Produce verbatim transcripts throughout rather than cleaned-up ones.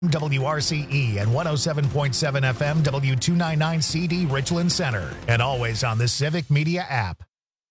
W R C E and one oh seven point seven F M W two ninety-nine C D Richland Center, and always on the Civic Media app.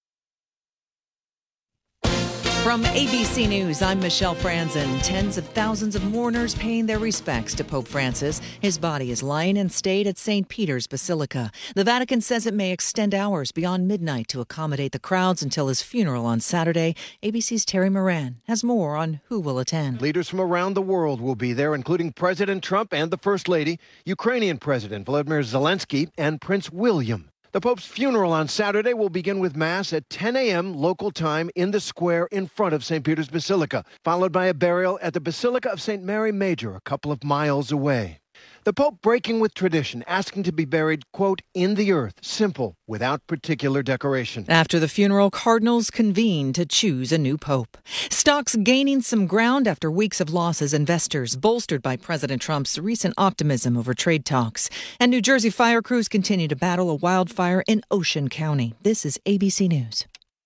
From A B C News, I'm Michelle Franzen. Tens of thousands of mourners paying their respects to Pope Francis. His body is lying in state at Saint Peter's Basilica. The Vatican says it may extend hours beyond midnight to accommodate the crowds until his funeral on Saturday. A B C's Terry Moran has more on who will attend. Leaders from around the world will be there, including President Trump and the First Lady, Ukrainian President Volodymyr Zelensky, and Prince William. The Pope's funeral on Saturday will begin with Mass at ten a.m. local time in the square in front of Saint Peter's Basilica, followed by a burial at the Basilica of Saint Mary Major, a couple of miles away. The Pope breaking with tradition, asking to be buried, quote, in the earth, simple, without particular decoration. After the funeral, cardinals convene to choose a new pope. Stocks gaining some ground after weeks of losses, investors bolstered by President Trump's recent optimism over trade talks. And New Jersey fire crews continue to battle a wildfire in Ocean County. This is A B C News.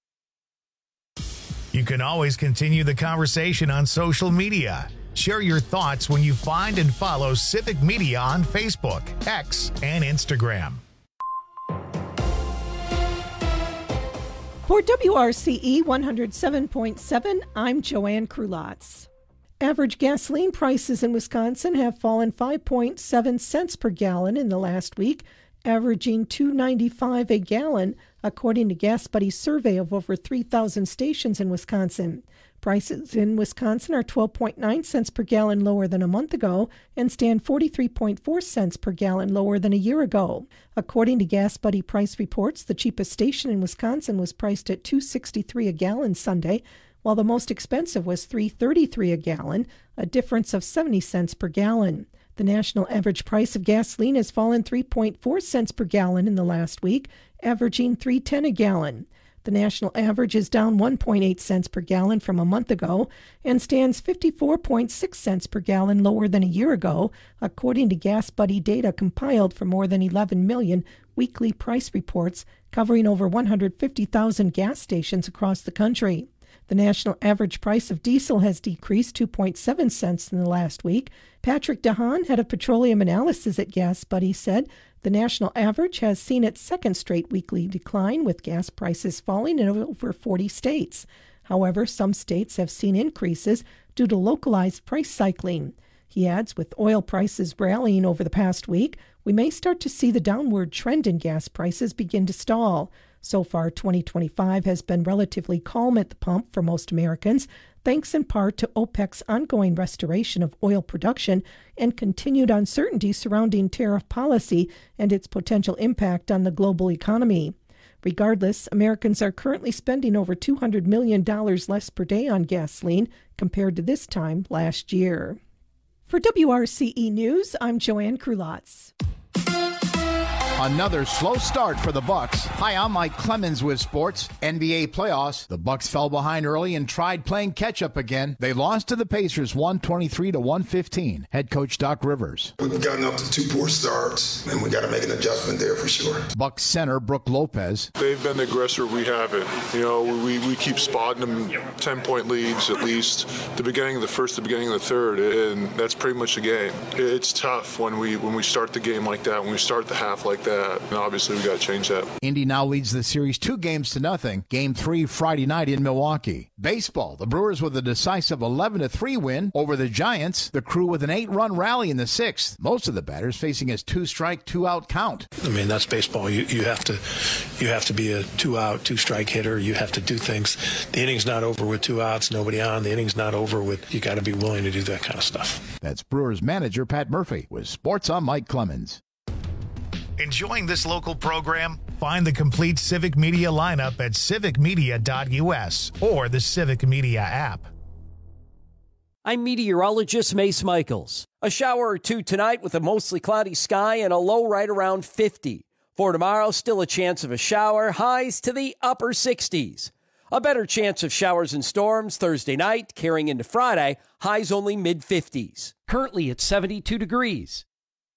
You can always continue the conversation on social media. Share your thoughts when you find and follow Civic Media on Facebook, X, and Instagram. For W R C E one oh seven point seven, I'm Joanne Krulotz. Average gasoline prices in Wisconsin have fallen five point seven cents per gallon in the last week, averaging two dollars and ninety-five cents a gallon, according to Gas Buddy's survey of over three thousand stations in Wisconsin. Prices in Wisconsin are twelve point nine cents per gallon lower than a month ago and stand forty-three point four cents per gallon lower than a year ago. According to Gas Buddy price reports, the cheapest station in Wisconsin was priced at two dollars and sixty-three cents a gallon Sunday, while the most expensive was three dollars and thirty-three cents a gallon, a difference of seventy cents per gallon. The national average price of gasoline has fallen three point four cents per gallon in the last week, averaging three dollars and ten cents a gallon. The national average is down one point eight cents per gallon from a month ago and stands fifty-four point six cents per gallon lower than a year ago, according to Gas Buddy data compiled for more than eleven million weekly price reports covering over one hundred fifty thousand gas stations across the country. The national average price of diesel has decreased two point seven cents in the last week. Patrick DeHaan, head of petroleum analysis at Gas Buddy, said the national average has seen its second straight weekly decline, with gas prices falling in over forty states. However, some states have seen increases due to localized price cycling. He adds, with oil prices rallying over the past week, we may start to see the downward trend in gas prices begin to stall. So far, twenty twenty-five has been relatively calm at the pump for most Americans, thanks in part to OPEC's ongoing restoration of oil production and continued uncertainty surrounding tariff policy and its potential impact on the global economy. Regardless, Americans are currently spending over two hundred million dollars less per day on gasoline compared to this time last year. For W R C E News, I'm Joanne Krulotz. Another slow start for the Bucks. Hi, I'm Mike Clemens with sports. N B A playoffs. The Bucks fell behind early and tried playing catch-up again. They lost to the Pacers one twenty-three to one fifteen. Head coach Doc Rivers. We've gotten up to two poor starts, and we got to make an adjustment there for sure. Bucks center Brook Lopez. They've been the aggressor, we haven't. You know, we, we keep spotting them ten-point leads at least. The beginning of the first, the beginning of the third, and that's pretty much the game. It's tough when we when we start the game like that, when we start the half like that. And obviously, we got to change that. Indy now leads the series two games to nothing. Game three Friday night in Milwaukee. Baseball. The Brewers with a decisive eleven to three win over the Giants. The Crew with an eight-run rally in the sixth. Most of the batters facing a two-strike, two-out count. I mean, that's baseball. You you have to you have to be a two-out, two-strike hitter. You have to do things. The inning's not over with two outs, nobody on. The inning's not over with. You got to be willing to do that kind of stuff. That's Brewers manager Pat Murphy with Sports on Mike Clemens. Enjoying this local program? Find the complete Civic Media lineup at civic media dot u s or the Civic Media app. I'm meteorologist Mace Michaels. A shower or two tonight with a mostly cloudy sky and a low right around fifty. For tomorrow, still a chance of a shower, highs to the upper sixties. A better chance of showers and storms Thursday night, carrying into Friday, highs only mid-fifties. Currently at seventy-two degrees.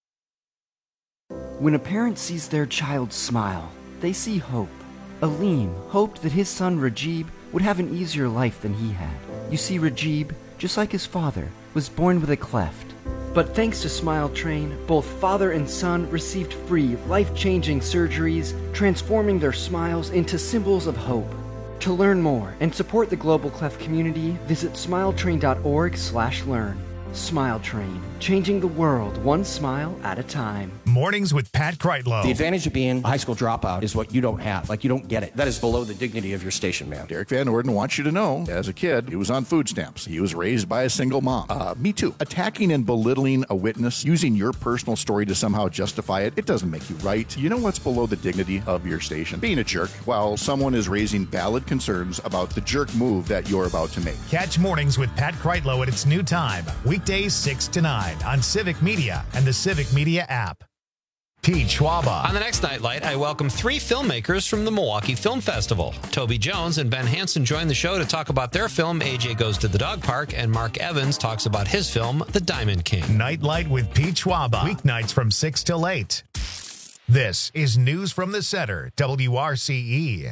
When a parent sees their child smile, they see hope. Aleem hoped that his son Rajib would have an easier life than he had. You see, Rajib, just like his father, was born with a cleft. But thanks to Smile Train, both father and son received free, life-changing surgeries, transforming their smiles into symbols of hope. To learn more and support the Global Clef community, visit smiletrain.org slash learn. Smile Train, changing the world one smile at a time. Mornings with Pat Kreitlow. The advantage of being a high school dropout is what you don't have. Like, you don't get it. That is below the dignity of your station, man. Derek Van Orden wants you to know, as a kid, he was on food stamps. He was raised by a single mom. Uh, me too. Attacking and belittling a witness, using your personal story to somehow justify it, it doesn't make you right. You know what's below the dignity of your station? Being a jerk while someone is raising valid concerns about the jerk move that you're about to make. Catch Mornings with Pat Kreitlow at its new time, weekdays six to nine on Civic Media and the Civic Media app. Pete Schwaba. On the next Nightlight, I welcome three filmmakers from the Milwaukee Film Festival. Toby Jones and Ben Hansen join the show to talk about their film, A J Goes to the Dog Park, and Mark Evans talks about his film, The Diamond King. Nightlight with Pete Schwaba. Weeknights from six till eight. This is News from the Center, W R C E.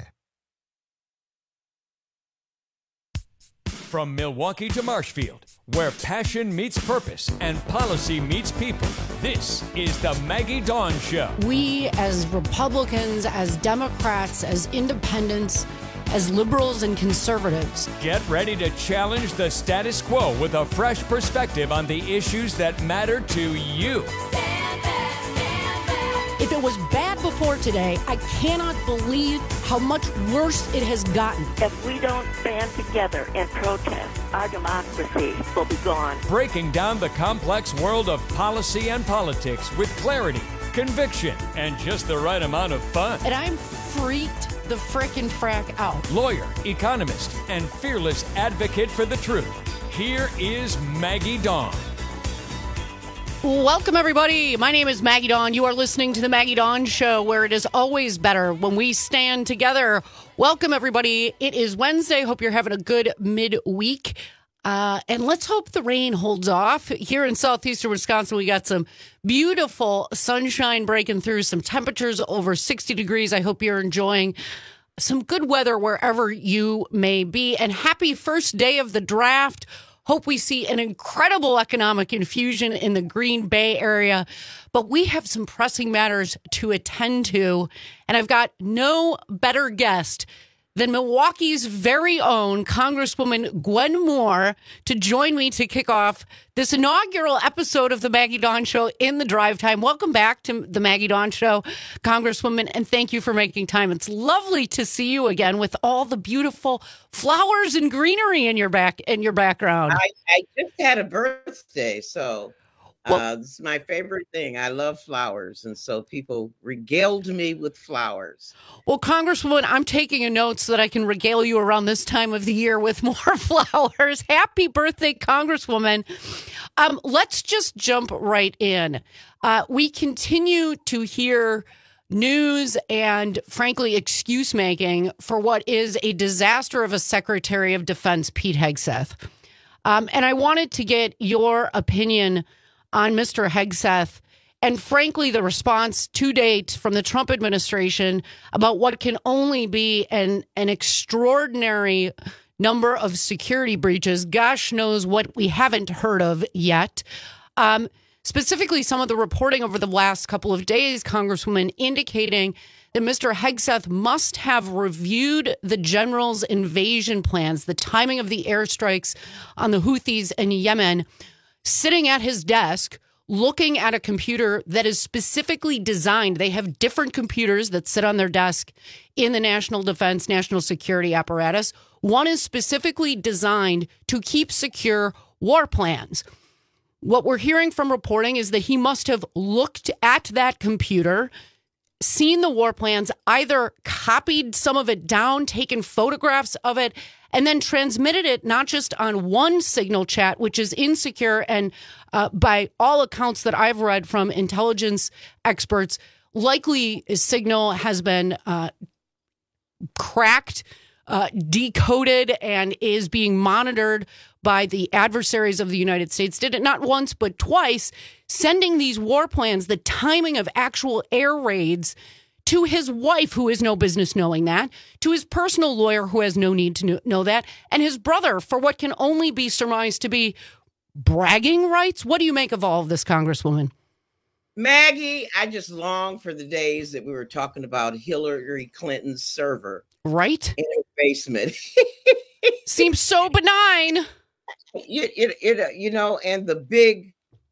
From Milwaukee to Marshfield, where passion meets purpose and policy meets people, this is the Maggie Dawn Show. We, as Republicans, as Democrats, as independents, as liberals and conservatives, get ready to challenge the status quo with a fresh perspective on the issues that matter to you. If it was bad before today, I cannot believe how much worse it has gotten. If we don't band together and protest, our democracy will be gone. Breaking down the complex world of policy and politics with clarity, conviction, and just the right amount of fun. And I'm freaked the frickin' frack out. Lawyer, economist, and fearless advocate for the truth. Here is Maggie Dawn. Welcome, everybody. My name is Maggie Dawn. You are listening to the Maggie Dawn Show, where it is always better when we stand together. Welcome, everybody. It is Wednesday. Hope you're having a good midweek. Uh, and let's hope the rain holds off. Here in southeastern Wisconsin, we got some beautiful sunshine breaking through, some temperatures over sixty degrees. I hope you're enjoying some good weather wherever you may be. And happy first day of the draft. Hope we see an incredible economic infusion in the Green Bay area. But we have some pressing matters to attend to. And I've got no better guest than Milwaukee's very own Congresswoman Gwen Moore to join me to kick off this inaugural episode of the Maggie Dawn Show in the drive time. Welcome back to the Maggie Dawn Show, Congresswoman, and thank you for making time. It's lovely to see you again with all the beautiful flowers and greenery in your back in your background. I, I just had a birthday, so Well, uh, this is my favorite thing. I love flowers. And so people regaled me with flowers. Well, Congresswoman, I'm taking a note so that I can regale you around this time of the year with more flowers. Happy birthday, Congresswoman. Um, let's just jump right in. Uh, we continue to hear news and, frankly, excuse making for what is a disaster of a Secretary of Defense, Pete Hegseth. Um, and I wanted to get your opinion on Mister Hegseth and, frankly, the response to date from the Trump administration about what can only be an, an extraordinary number of security breaches. Gosh knows what we haven't heard of yet. Um, specifically, some of the reporting over the last couple of days, Congresswoman, indicating that Mister Hegseth must have reviewed the general's invasion plans, the timing of the airstrikes on the Houthis in Yemen, sitting at his desk, looking at a computer that is specifically designed. They have different computers that sit on their desk in the national defense, national security apparatus. One is specifically designed to keep secure war plans. What we're hearing from reporting is that he must have looked at that computer, seen the war plans, either copied some of it down, taken photographs of it, and then transmitted it not just on one signal chat, which is insecure, and uh, by all accounts that I've read from intelligence experts, likely signal has been uh, cracked, uh, decoded, and is being monitored by the adversaries of the United States. Did it not once, but twice, sending these war plans, the timing of actual air raids, to his wife, who has no business knowing that, to his personal lawyer, who has no need to know that, and his brother, for what can only be surmised to be bragging rights? What do you make of all of this, Congresswoman? Maggie, I just long for the days that we were talking about Hillary Clinton's server. Right? In her basement. Seems so benign. It, it, it, you know, and the big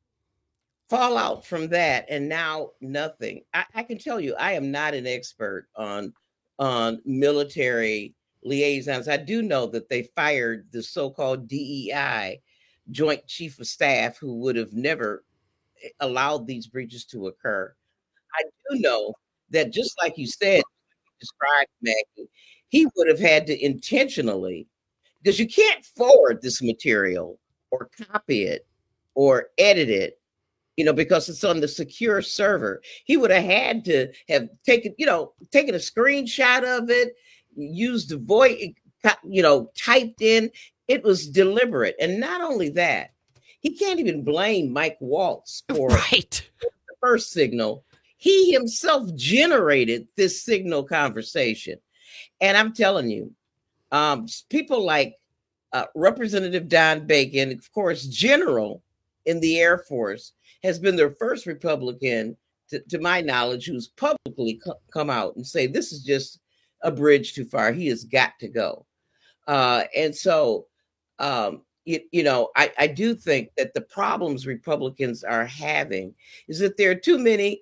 fallout from that, and now nothing. I, I can tell you, I am not an expert on, on military liaisons. I do know that they fired the so-called D E I, Joint Chief of Staff, who would have never allowed these breaches to occur. I do know that, just like you said, described, Maggie, he would have had to intentionally, because you can't forward this material or copy it or edit it, you know, because it's on the secure server. He would have had to have taken, you know, taken a screenshot of it, used the voice, you know, typed in. It was deliberate. And not only that, he can't even blame Mike Waltz for right. the first signal. He himself generated this signal conversation. And I'm telling you, um, people like uh, Representative Don Bacon, of course, general in the Air Force, has been the first Republican, to, to my knowledge, who's publicly co- come out and say, this is just a bridge too far. He has got to go. Uh, and so, um, You, you know, I, I do think that the problems Republicans are having is that there are too many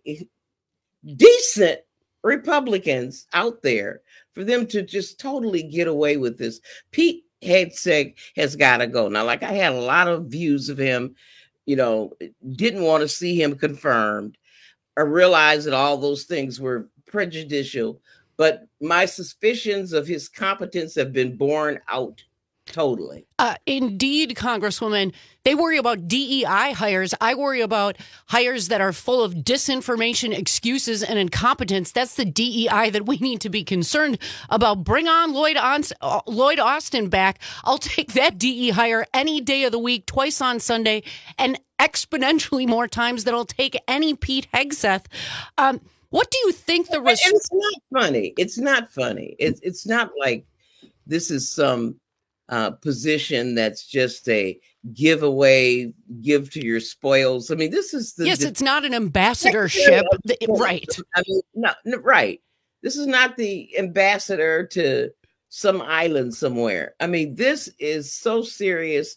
decent Republicans out there for them to just totally get away with this. Pete Hegseth has got to go. Now, like, I had a lot of views of him, you know, didn't want to see him confirmed. I realized that all those things were prejudicial, but my suspicions of his competence have been borne out totally. Uh, indeed, Congresswoman, they worry about D E I hires. I worry about hires that are full of disinformation, excuses, and incompetence. That's the D E I that we need to be concerned about. Bring on Lloyd, on, uh, Lloyd Austin back. I'll take that D E hire any day of the week, twice on Sunday, and exponentially more times than I'll take any Pete Hegseth. Um, what do you think the... Res- it's not funny. It's not funny. It's, it's not like this is some... Uh, position that's just a giveaway, give to your spoils. I mean, this is the yes, the, it's not an ambassadorship, the, right? I mean, no, no, right. This is not the ambassador to some island somewhere. I mean, this is so serious.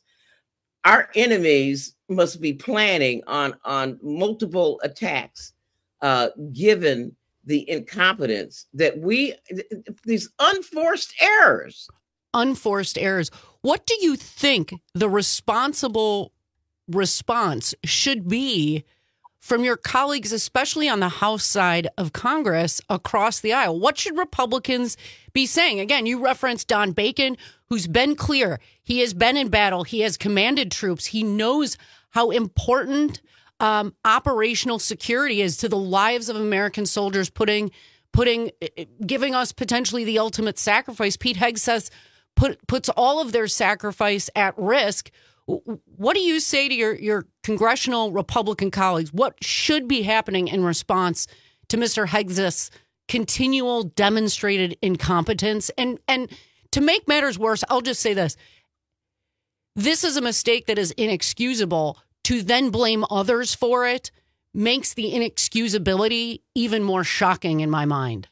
Our enemies must be planning on on multiple attacks, uh, given the incompetence that we these unforced errors. Unforced errors. What do you think the responsible response should be from your colleagues, especially on the House side of Congress across the aisle? What should Republicans be saying? Again, you referenced Don Bacon, who's been clear. He has been in battle. He has commanded troops. He knows how important um, operational security is to the lives of American soldiers, putting, putting, giving us potentially the ultimate sacrifice. Pete Hegseth Put, puts all of their sacrifice at risk. What do you say to your, your congressional Republican colleagues? What should be happening in response to Mister Hegseth's continual demonstrated incompetence? And, and to make matters worse, I'll just say this. This is a mistake that is inexcusable. To then blame others for it makes the inexcusability even more shocking in my mind.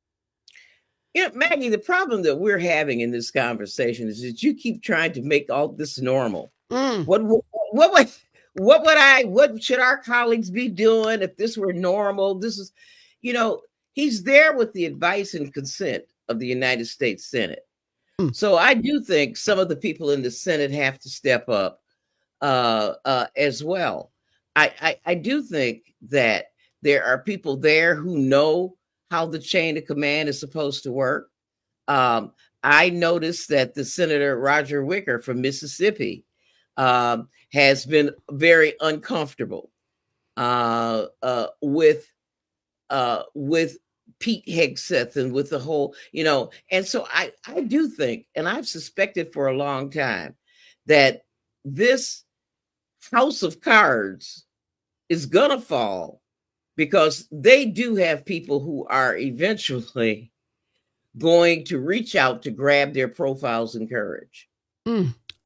You know, Maggie, the problem that we're having in this conversation is that you keep trying to make all this normal. Mm. What, what, what would, what would I, what should our colleagues be doing if this were normal? This is, you know, he's there with the advice and consent of the United States Senate. Mm. So I do think some of the people in the Senate have to step up uh, uh, as well. I, I, I do think that there are people there who know how the chain of command is supposed to work. Um, I noticed that the Senator Roger Wicker from Mississippi um, has been very uncomfortable uh, uh, with uh, with Pete Hegseth and with the whole, you know, and so I, I do think, and I've suspected for a long time, that this house of cards is gonna fall, because they do have people who are eventually going to reach out to grab their profiles and courage. Mm.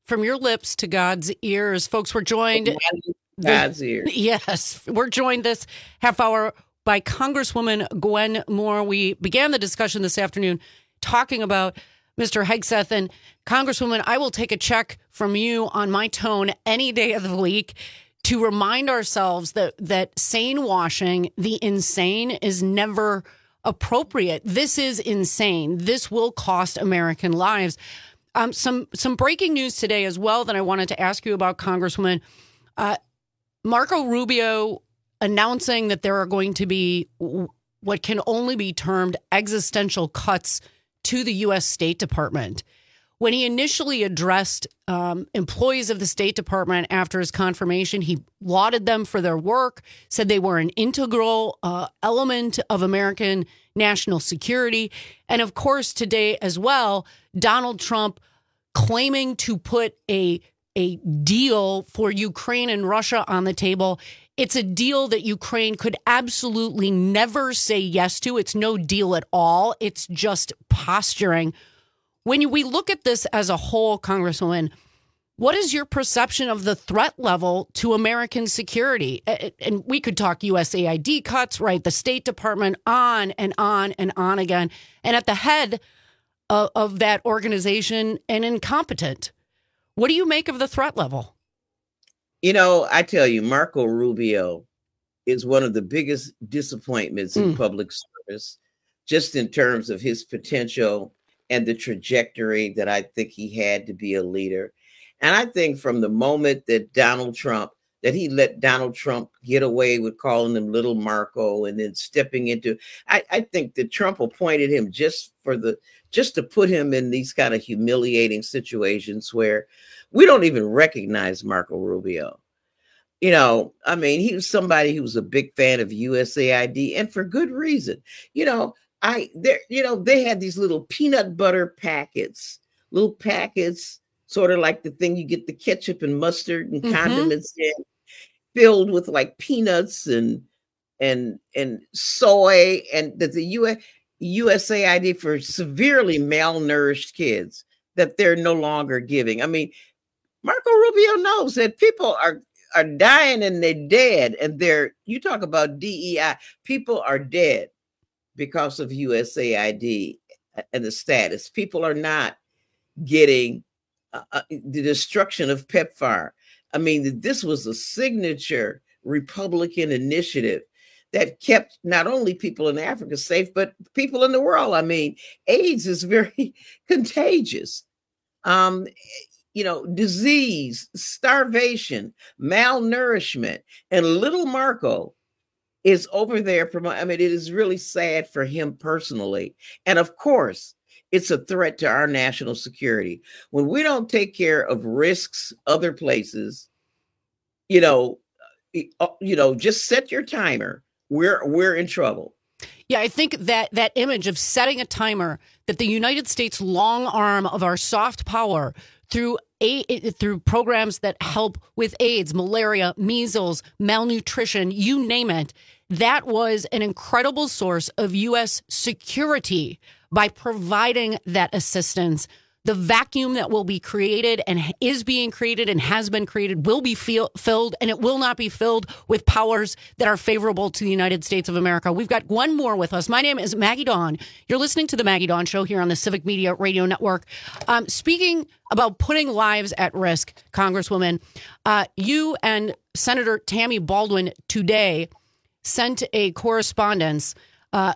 from your lips to God's ears. Folks, we're joined. God's ears. Yes, we're joined this half hour by Congresswoman Gwen Moore. We began the discussion this afternoon talking about Mister Hegseth. And Congresswoman, I will take a check from you on my tone any day of the week to remind ourselves that, that sane washing the insane is never appropriate. This is insane. This will cost American lives. Um, some some breaking news today as well that I wanted to ask you about, Congresswoman. Uh, Marco Rubio announcing that there are going to be what can only be termed existential cuts to the U S State Department. When he initially addressed um, employees of the State Department after his confirmation, he lauded them for their work, said they were an integral uh, element of American national security. And of course, today as well, Donald Trump claiming to put a, a deal for Ukraine and Russia on the table. It's a deal that Ukraine could absolutely never say yes to. It's no deal at all. It's just posturing. When you, we look at this as a whole, Congresswoman, what is your perception of the threat level to American security? And we could talk U S A I D cuts, right? The State Department, on and on and on again. And at the head of, of that organization, an incompetent. What do you make of the threat level? You know, I tell you, Marco Rubio is one of the biggest disappointments in mm. public service, just in terms of his potential and the trajectory that I think he had to be a leader. And I think from the moment that Donald Trump, that he let Donald Trump get away with calling him Little Marco and then stepping into, I, I think that Trump appointed him just for the, just to put him in these kind of humiliating situations where we don't even recognize Marco Rubio. You know, I mean, he was somebody who was a big fan of U S A I D, and for good reason. You know, I there, you know, they had these little peanut butter packets, little packets, sort of like the thing you get the ketchup and mustard and mm-hmm. condiments in, filled with like peanuts and and and soy, and that the U S U S A I D for severely malnourished kids that they're no longer giving. I mean, Marco Rubio knows that people are are dying and they're dead, and they're, you talk about D E I, people are dead because of U S A I D and the status. People are not getting uh, uh, the destruction of PEPFAR. I mean, this was a signature Republican initiative that kept not only people in Africa safe, but people in the world. I mean, AIDS is very contagious. Um, you know, disease, starvation, malnourishment, and little Marco is over there. I mean, it is really sad for him personally. And of course, it's a threat to our national security. When we don't take care of risks other places, you know, you know, just set your timer. We're we're in trouble. Yeah, I think that that image of setting a timer, that the United States long arm of our soft power through a, through programs that help with AIDS, malaria, measles, malnutrition, you name it, that was an incredible source of U S security by providing that assistance. The vacuum that will be created and is being created and has been created will be feel, filled, and it will not be filled with powers that are favorable to the United States of America. We've got Gwen Moore with us. My name is Maggie Dawn. You're listening to the Maggie Dawn Show here on the Civic Media Radio Network. Um, speaking about putting lives at risk, Congresswoman, uh, you and Senator Tammy Baldwin today sent a correspondence uh,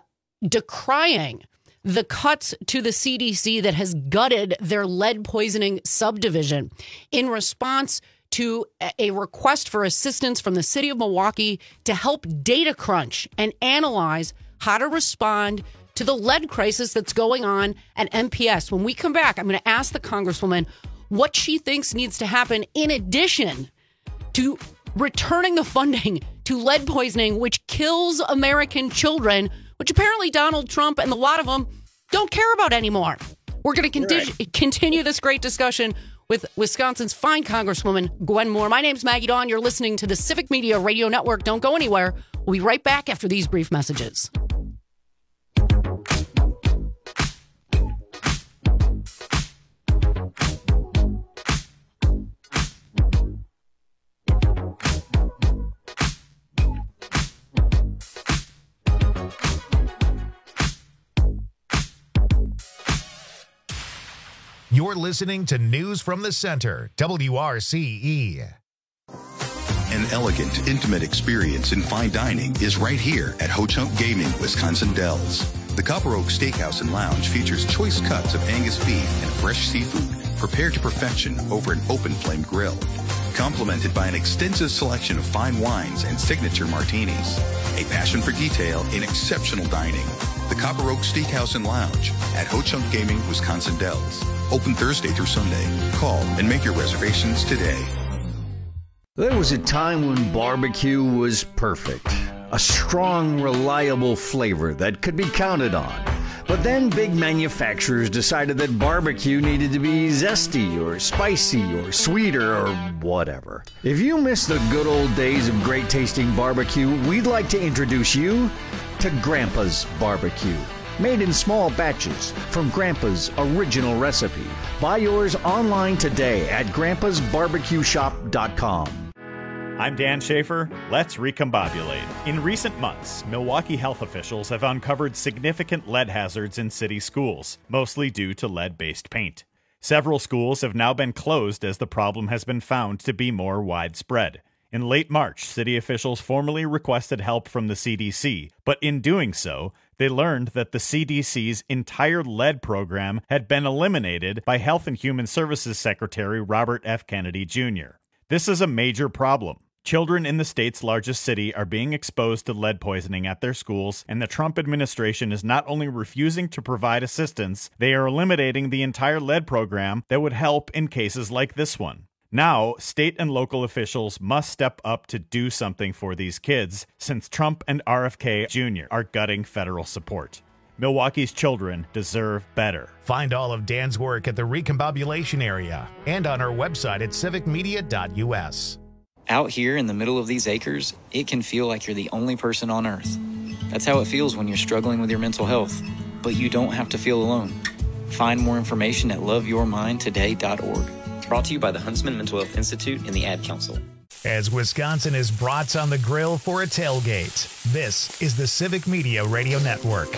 decrying the cuts to the C D C that has gutted their lead poisoning subdivision in response to a request for assistance from the city of Milwaukee to help data crunch and analyze how to respond to the lead crisis that's going on at M P S. When we come back, I'm going to ask the Congresswoman what she thinks needs to happen in addition to returning the funding to lead poisoning, which kills American children, which apparently Donald Trump and a lot of them don't care about anymore. We're going to conti- right. continue this great discussion with Wisconsin's fine Congresswoman Gwen Moore. My name's Maggie Dawn. You're listening to the Civic Media Radio Network. Don't go anywhere. We'll be right back after these brief messages. You're listening to News from the Center, W R C E. An elegant, intimate experience in fine dining is right here at Ho Chunk Gaming, Wisconsin Dells. The Copper Oak Steakhouse and Lounge features choice cuts of Angus beef and fresh seafood prepared to perfection over an open flame grill, complemented by an extensive selection of fine wines and signature martinis. A passion for detail in exceptional dining. The Copper Oak Steakhouse and Lounge at Ho Chunk Gaming, Wisconsin Dells. Open Thursday through Sunday. Call and make your reservations today. There was a time when barbecue was perfect. A strong, reliable flavor that could be counted on. But then big manufacturers decided that barbecue needed to be zesty or spicy or sweeter or whatever. If you miss the good old days of great tasting barbecue, we'd like to introduce you to Grandpa's Barbecue. Made in small batches from Grandpa's original recipe. Buy yours online today at grandpas barbecue shop dot com. I'm Dan Schaefer. Let's recombobulate. In recent months, Milwaukee health officials have uncovered significant lead hazards in city schools, mostly due to lead-based paint. Several schools have now been closed as the problem has been found to be more widespread. In late March, city officials formally requested help from the C D C, but in doing so, they learned that the C D C's entire lead program had been eliminated by Health and Human Services Secretary Robert F. Kennedy Junior This is a major problem. Children in the state's largest city are being exposed to lead poisoning at their schools, and the Trump administration is not only refusing to provide assistance, they are eliminating the entire lead program that would help in cases like this one. Now, state and local officials must step up to do something for these kids, since Trump and R F K Junior are gutting federal support. Milwaukee's children deserve better. Find all of Dan's work at the Recombobulation area and on our website at civic media dot U S. Out here in the middle of these acres, it can feel like you're the only person on Earth. That's how it feels when you're struggling with your mental health. But you don't have to feel alone. Find more information at love your mind today dot org. Brought to you by the Huntsman Mental Health Institute and the Ad Council. As Wisconsin is brats on the grill for a tailgate, this is the Civic Media Radio Network.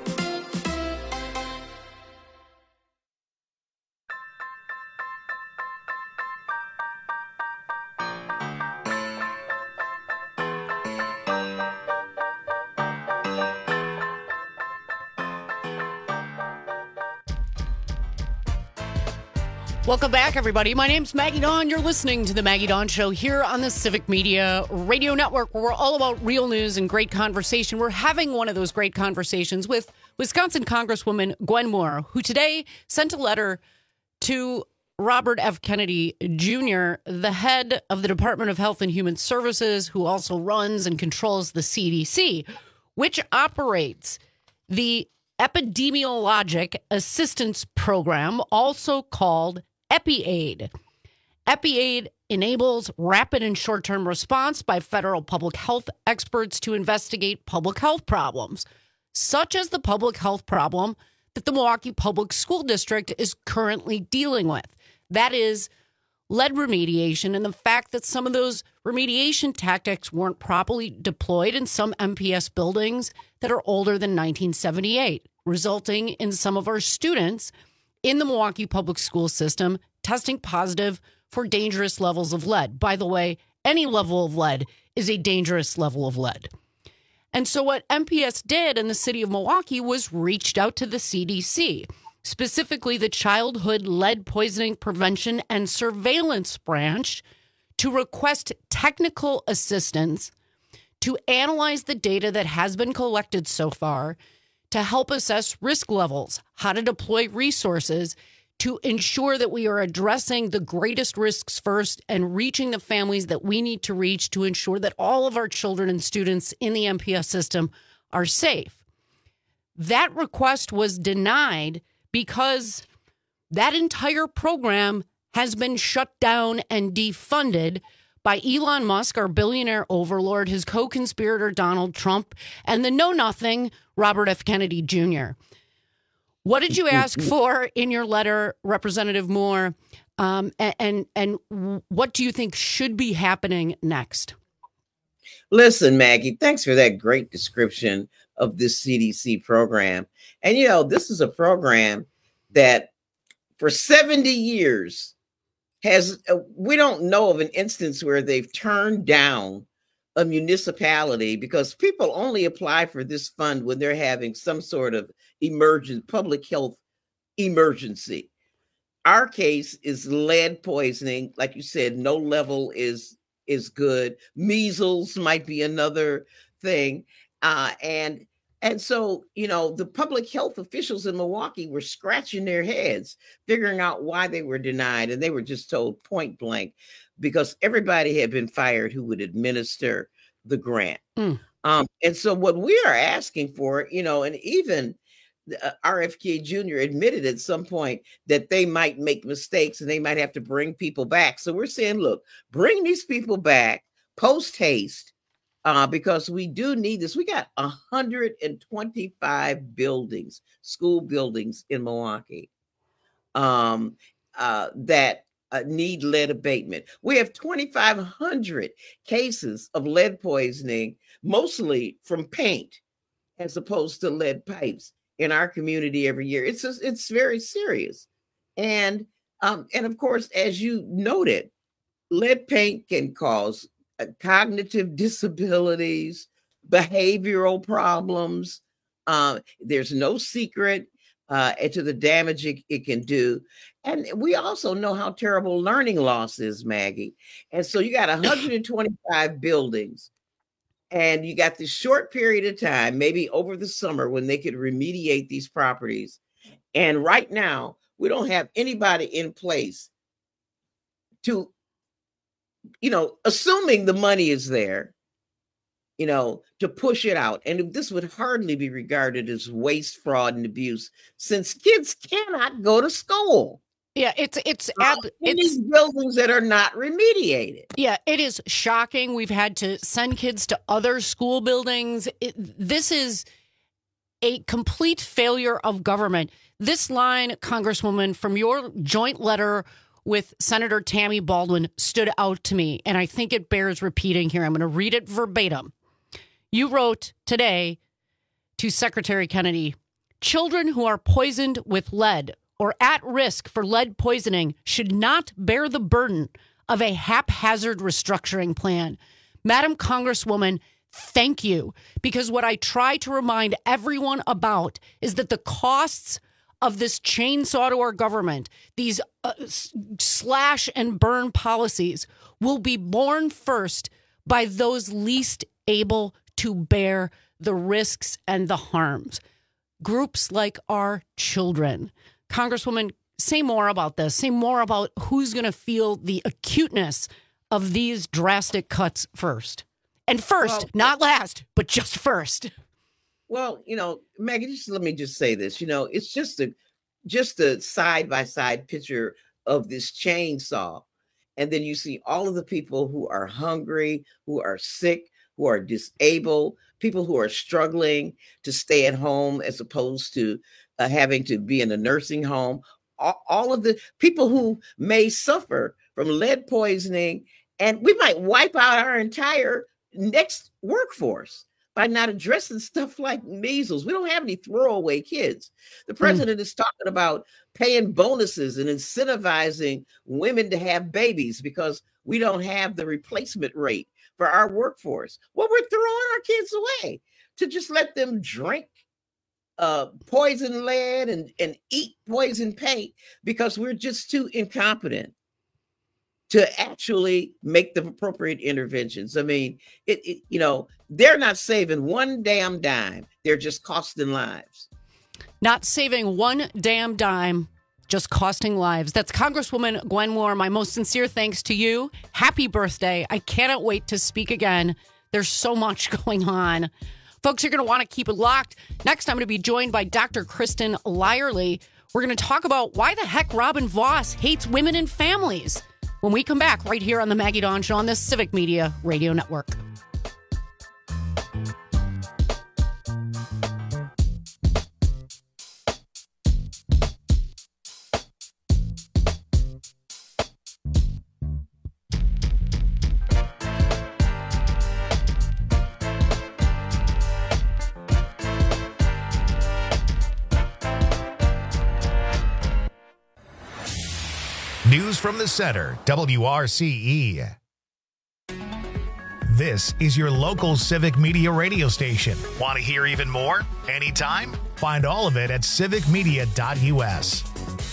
Welcome back, everybody. My name's Maggie Dawn. You're listening to the Maggie Dawn Show here on the Civic Media Radio Network, where we're all about real news and great conversation. We're having one of those great conversations with Wisconsin Congresswoman Gwen Moore, who today sent a letter to Robert F. Kennedy Junior, the head of the Department of Health and Human Services, who also runs and controls the C D C, which operates the Epidemiologic Assistance Program, also called EpiAid. EpiAid enables rapid and short-term response by federal public health experts to investigate public health problems, such as the public health problem that the Milwaukee Public School District is currently dealing with. That is lead remediation and the fact that some of those remediation tactics weren't properly deployed in some M P S buildings that are older than nineteen seventy-eight, resulting in some of our students in the Milwaukee public school system testing positive for dangerous levels of lead. By the way, any level of lead is a dangerous level of lead. And so what M P S did in the city of Milwaukee was reached out to the C D C, specifically the Childhood Lead Poisoning Prevention and Surveillance Branch, to request technical assistance to analyze the data that has been collected so far, to help assess risk levels, how to deploy resources to ensure that we are addressing the greatest risks first and reaching the families that we need to reach to ensure that all of our children and students in the M P S system are safe. That request was denied because that entire program has been shut down and defunded by Elon Musk, our billionaire overlord, his co-conspirator Donald Trump, and the know-nothing Robert F. Kennedy Junior What did you ask for in your letter, Representative Moore, um, and, and and what do you think should be happening next? Listen, Maggie, thanks for that great description of this C D C program. And, you know, this is a program that for seventy years has, uh, we don't know of an instance where they've turned down a municipality because people only apply for this fund when they're having some sort of emergent public health emergency. Our case is lead poisoning. Like you said, no level is is good. Measles might be another thing. Uh, and and so, you know, the public health officials in Milwaukee were scratching their heads, figuring out why they were denied. And they were just told point blank, because everybody had been fired who would administer the grant. Mm. Um, and so what we are asking for, you know, and even uh, R F K Junior admitted at some point that they might make mistakes and they might have to bring people back. So we're saying, look, bring these people back post haste, uh, because we do need this. We got one hundred twenty-five buildings, school buildings in Milwaukee um, uh, that uh, need lead abatement. We have twenty-five hundred cases of lead poisoning, mostly from paint, as opposed to lead pipes in our community every year. It's just, it's very serious. And um, and of course, as you noted, lead paint can cause uh, cognitive disabilities, behavioral problems. Uh, there's no secret uh, to the damage it, it can do. And we also know how terrible learning loss is, Maggie. And so you got one hundred twenty-five buildings. And you got this short period of time, maybe over the summer, when they could remediate these properties. And right now, we don't have anybody in place to, you know, assuming the money is there, you know, to push it out. And this would hardly be regarded as waste, fraud, and abuse, since kids cannot go to school. Yeah, it's it's ab- in it's these buildings that are not remediated. Yeah, it is shocking. We've had to send kids to other school buildings. It, this is a complete failure of government. This line, Congresswoman, from your joint letter with Senator Tammy Baldwin stood out to me, and I think it bears repeating here. I'm going to read it verbatim. You wrote today to Secretary Kennedy, children who are poisoned with lead or at risk for lead poisoning should not bear the burden of a haphazard restructuring plan. Madam Congresswoman, thank you, because what I try to remind everyone about is that the costs of this chainsaw to our government, these uh, slash and burn policies, will be borne first by those least able to bear the risks and the harms. Groups like our children. Congresswoman, say more about this. Say more about who's going to feel the acuteness of these drastic cuts first. And first, well, not last, but just first. Well, you know, Maggie, just let me just say this. You know, it's just a just a side-by-side picture of this chainsaw. And then you see all of the people who are hungry, who are sick, who are disabled, people who are struggling to stay at home as opposed to Uh, having to be in a nursing home, all, all of the people who may suffer from lead poisoning, and we might wipe out our entire next workforce by not addressing stuff like measles. We don't have any throwaway kids. The president mm. is talking about paying bonuses and incentivizing women to have babies because we don't have the replacement rate for our workforce. Well, we're throwing our kids away to just let them drink uh poison lead and and eat poison paint because we're just too incompetent to actually make the appropriate interventions. I mean, it, it you know, they're not saving one damn dime. They're just costing lives. Not saving one damn dime, just costing lives. That's Congresswoman Gwen Moore. My most sincere thanks to you. Happy birthday. I cannot wait to speak again. There's so much going on. Folks, you're going to want to keep it locked. Next, I'm going to be joined by Doctor Kristen Lyerly. We're going to talk about why the heck Robin Voss hates women and families when we come back right here on the Maggie Dawn Show on the Civic Media Radio Network. News from the Center, W R C E. This is your local Civic Media radio station. Want to hear even more? Anytime? Find all of it at civic media dot U S.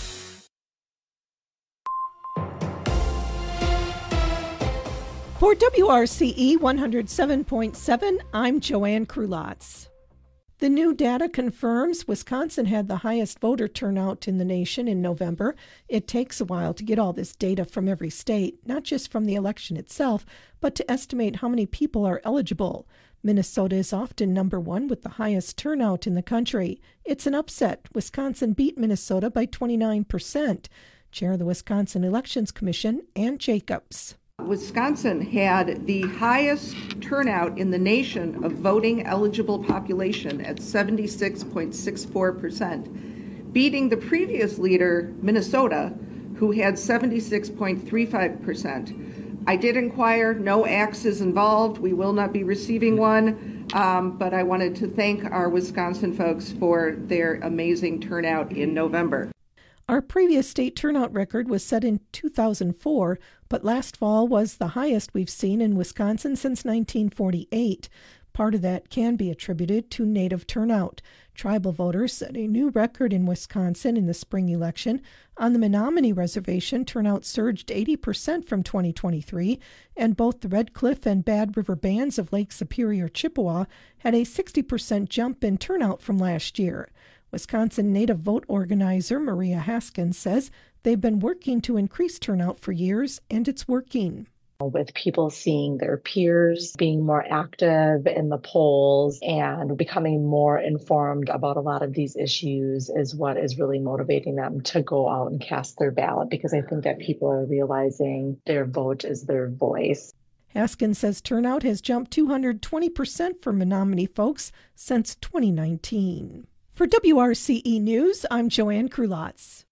For W R C E one oh seven point seven, I'm Joanne Krulotz. The new data confirms Wisconsin had the highest voter turnout in the nation in November. It takes a while to get all this data from every state, not just from the election itself, but to estimate how many people are eligible. Minnesota is often number one with the highest turnout in the country. It's an upset. Wisconsin beat Minnesota by twenty-nine percent. Chair of the Wisconsin Elections Commission, Ann Jacobs. Wisconsin had the highest turnout in the nation of voting eligible population at seventy-six point six four percent, beating the previous leader, Minnesota, who had seventy-six point three five percent. I did inquire, no axe is involved. We will not be receiving one, um, but I wanted to thank our Wisconsin folks for their amazing turnout in November. Our previous state turnout record was set in two thousand four, but last fall was the highest we've seen in Wisconsin since nineteen forty-eight. Part of that can be attributed to native turnout. Tribal voters set a new record in Wisconsin in the spring election. On the Menominee Reservation, turnout surged eighty percent from twenty twenty-three, and both the Red Cliff and Bad River bands of Lake Superior, Chippewa had a sixty percent jump in turnout from last year. Wisconsin Native Vote organizer Maria Haskins says they've been working to increase turnout for years, and it's working. With people seeing their peers being more active in the polls and becoming more informed about a lot of these issues is what is really motivating them to go out and cast their ballot, because I think that people are realizing their vote is their voice. Haskins says turnout has jumped two hundred twenty percent for Menominee folks since twenty nineteen. For W R C E News, I'm Joanne Krulotz.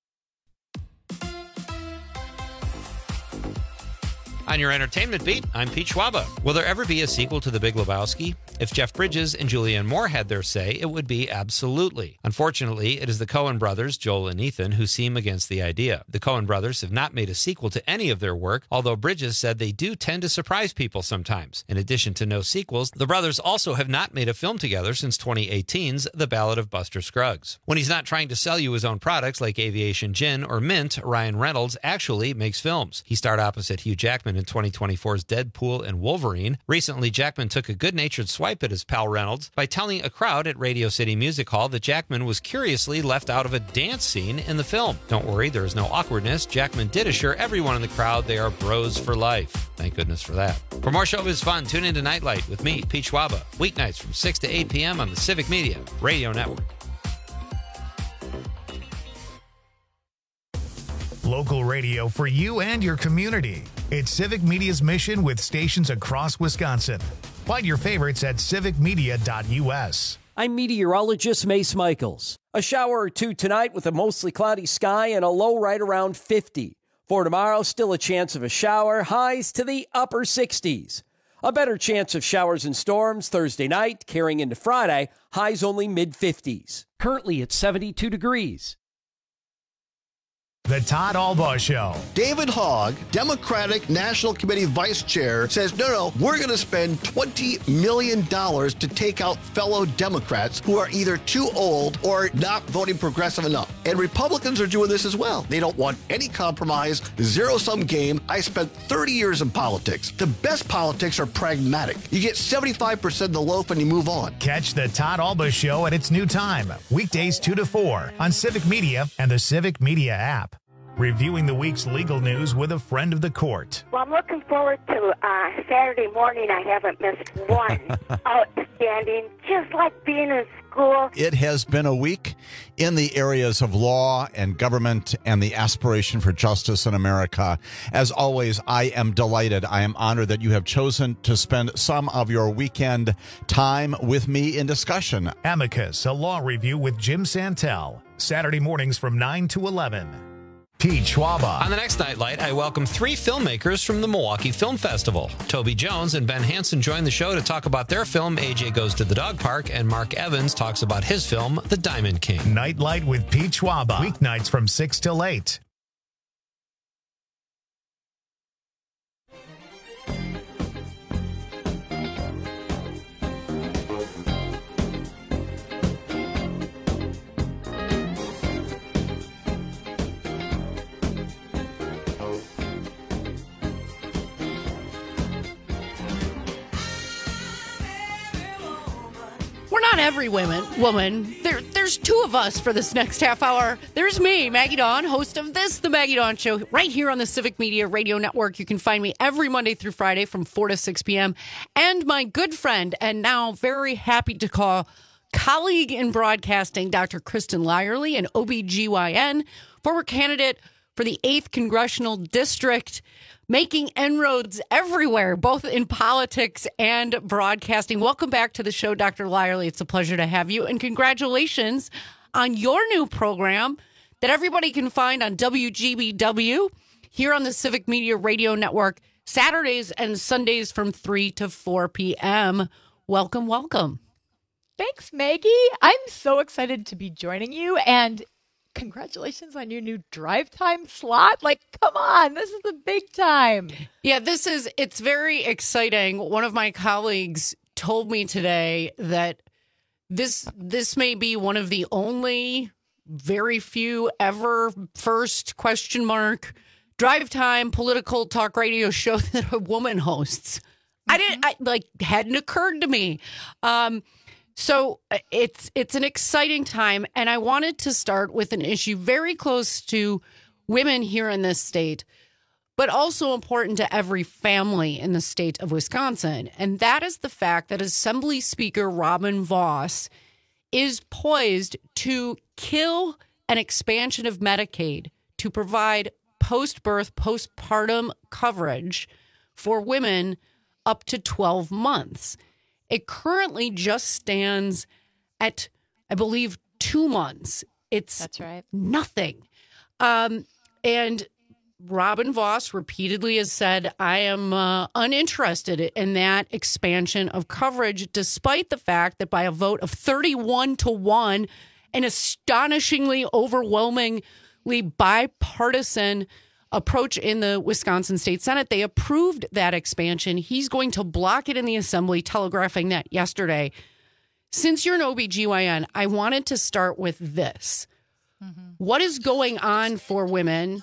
On your entertainment beat, I'm Pete Schwaba. Will there ever be a sequel to The Big Lebowski? If Jeff Bridges and Julianne Moore had their say, it would be absolutely. Unfortunately, it is the Coen brothers, Joel and Ethan, who seem against the idea. The Coen brothers have not made a sequel to any of their work, although Bridges said they do tend to surprise people sometimes. In addition to no sequels, the brothers also have not made a film together since twenty eighteen's The Ballad of Buster Scruggs. When he's not trying to sell you his own products like Aviation Gin or Mint, Ryan Reynolds actually makes films. He starred opposite Hugh Jackman in twenty twenty-four's Deadpool and Wolverine. Recently, Jackman took a good-natured swipe at his pal Reynolds by telling a crowd at Radio City Music Hall that Jackman was curiously left out of a dance scene in the film. Don't worry, there is no awkwardness. Jackman did assure everyone in the crowd they are bros for life. Thank goodness for that. For more showbiz fun, tune into Nightlight with me, Pete Schwaba, weeknights from six to eight p.m. on the Civic Media Radio Network. Local radio for you and your community. It's Civic Media's mission with stations across Wisconsin. Find your favorites at civic media dot U S. I'm meteorologist Mace Michaels. A shower or two tonight with a mostly cloudy sky and a low right around fifty. For tomorrow, still a chance of a shower, highs to the upper sixties. A better chance of showers and storms Thursday night, carrying into Friday, highs only mid-fifties. Currently at seventy-two degrees. The Todd Albaugh Show. David Hogg, Democratic National Committee Vice Chair, says, no, no, we're going to spend twenty million dollars to take out fellow Democrats who are either too old or not voting progressive enough. And Republicans are doing this as well. They don't want any compromise, zero-sum game. I spent thirty years in politics. The best politics are pragmatic. You get seventy-five percent of the loaf and you move on. Catch the Todd Albaugh Show at its new time, weekdays two to four on Civic Media and the Civic Media app. Reviewing the week's legal news with a friend of the court. Well, I'm looking forward to uh, Saturday morning. I haven't missed one. Outstanding, just like being in school. It has been a week in the areas of law and government and the aspiration for justice in America. As always, I am delighted. I am honored that you have chosen to spend some of your weekend time with me in discussion. Amicus, a law review with Jim Santel. Saturday mornings from nine to eleven. Pete Schwaba. On the next Nightlight, I welcome three filmmakers from the Milwaukee Film Festival. Toby Jones and Ben Hansen join the show to talk about their film, A J Goes to the Dog Park, and Mark Evans talks about his film, The Diamond King. Nightlight with Pete Schwaba. Weeknights from six till eight. we're not every woman. Woman, there, there's two of us for this next half hour. There's me, Maggie Dawn, host of this, The Maggie Dawn Show, right here on the Civic Media Radio Network. You can find me every Monday through Friday from four to six p.m. And my good friend, and now very happy to call colleague in broadcasting, Doctor Kristen Lyerly, an O B G Y N, former candidate for the eighth Congressional District, making inroads everywhere, both in politics and broadcasting. Welcome back to the show, Doctor Lyerly. It's a pleasure to have you. And congratulations on your new program that everybody can find on W G B W here on the Civic Media Radio Network, Saturdays and Sundays from three to four p.m. Welcome, welcome. Thanks, Maggie. I'm so excited to be joining you. And congratulations on your new drive time slot. Like, come on, this is the big time. Yeah, this is, it's very exciting. One of my colleagues told me today that this this may be one of the only very few ever first question mark drive time political talk radio show that a woman hosts. Mm-hmm. I didn't, I like, hadn't occurred to me. Um, So it's it's an exciting time, and I wanted to start with an issue very close to women here in this state, but also important to every family in the state of Wisconsin, and that is the fact that Assembly Speaker Robin Vos is poised to kill an expansion of Medicaid to provide post-birth, postpartum coverage for women up to twelve months. It currently just stands at, I believe, two months. It's That's right. nothing. Um, and Robin Vos repeatedly has said, I am uh, uninterested in that expansion of coverage, despite the fact that by a vote of thirty-one to one, an astonishingly overwhelmingly bipartisan approach in the Wisconsin State Senate, they approved that expansion. He's going to block it in the Assembly, telegraphing that yesterday. Since you're an O B G Y N, I wanted to start with this. Mm-hmm. What is going on for women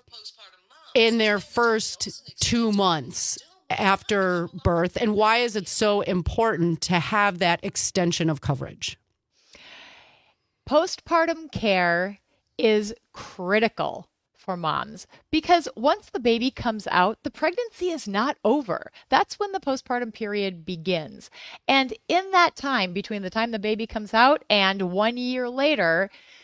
in their first two months after birth, and why is it so important to have that extension of coverage? Postpartum care is critical for moms, because once the baby comes out, the pregnancy is not over. That's when the postpartum period begins. And in that time, between the time the baby comes out and one year later,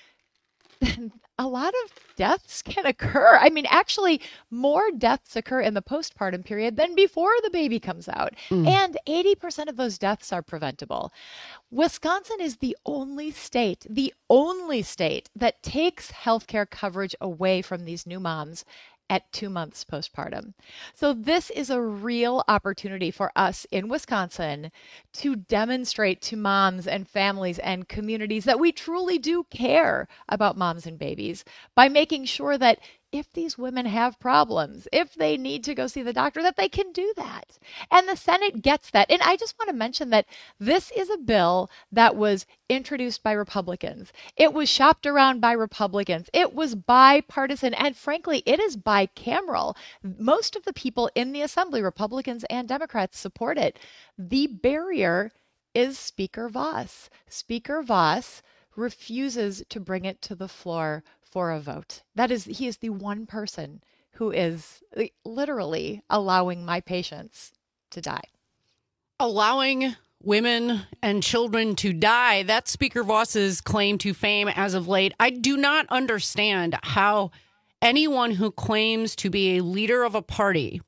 a lot of deaths can occur. I mean, actually, more deaths occur in the postpartum period than before the baby comes out. Mm. And eighty percent of those deaths are preventable. Wisconsin is the only state, the only state that takes healthcare coverage away from these new moms at two months postpartum. So this is a real opportunity for us in Wisconsin to demonstrate to moms and families and communities that we truly do care about moms and babies by making sure that if these women have problems, if they need to go see the doctor, that they can do that. And the Senate gets that. And I just want to mention that this is a bill that was introduced by Republicans. It was shopped around by Republicans. It was bipartisan. And frankly, it is bicameral. Most of the people in the Assembly, Republicans and Democrats, support it. The barrier is Speaker Vos. Speaker Vos refuses to bring it to the floor for a vote. That is, he is the one person who is literally allowing my patients to die. Allowing women and children to die. That's Speaker Vos's claim to fame as of late. I do not understand how anyone who claims to be a leader of a party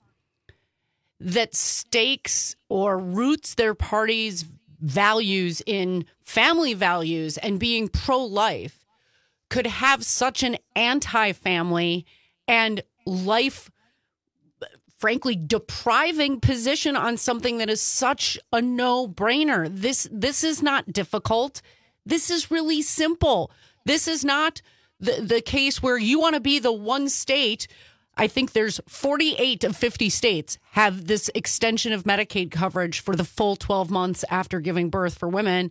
that stakes or roots their party's values in family values and being pro-life could have such an anti-family and life, frankly, depriving position on something that is such a no-brainer. This this is not difficult. This is really simple. This is not the, the case where you want to be the one state. I think there's forty-eight of fifty states have this extension of Medicaid coverage for the full twelve months after giving birth for women.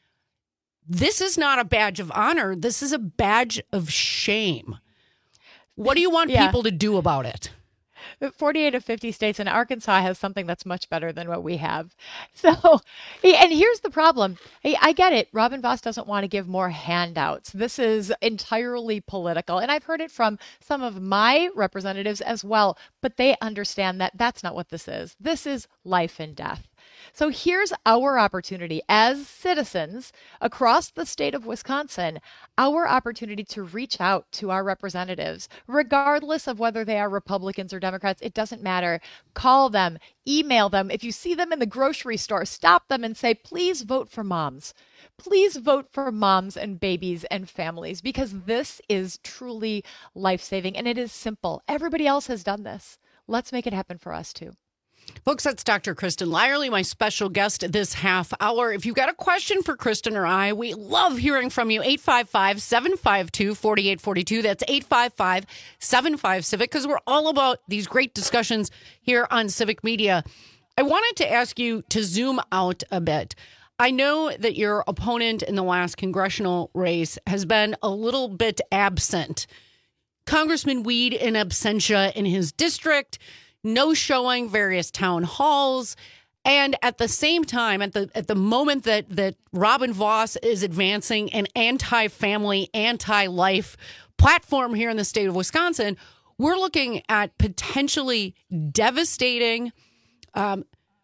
This is not a badge of honor. This is a badge of shame. What do you want yeah. people to do about it? forty-eight of fifty states, and Arkansas has something that's much better than what we have. So, and here's the problem. I get it. Robin Vos doesn't want to give more handouts. This is entirely political. And I've heard it from some of my representatives as well, but they understand that that's not what this is. This is life and death. So here's our opportunity as citizens across the state of Wisconsin, our opportunity to reach out to our representatives, regardless of whether they are Republicans or Democrats. It doesn't matter. Call them, email them. If you see them in the grocery store, stop them and say, please vote for moms. Please vote for moms and babies and families, because this is truly life-saving and it is simple. Everybody else has done this. Let's make it happen for us too. Folks, that's Doctor Kristen Lyerly, my special guest this half hour. If you've got a question for Kristen or I, we love hearing from you. eight five five, seven five two, four eight four two. That's eight five five, seven five, civic, because we're all about these great discussions here on Civic Media. I wanted to ask you to zoom out a bit. I know that your opponent in the last congressional race has been a little bit absent. Congressman Weed in absentia in his district, no showing various town halls, and at the same time, at the at the moment that that Robin Vos is advancing an anti-family, anti-life platform here in the state of Wisconsin, we're looking at potentially devastating, um,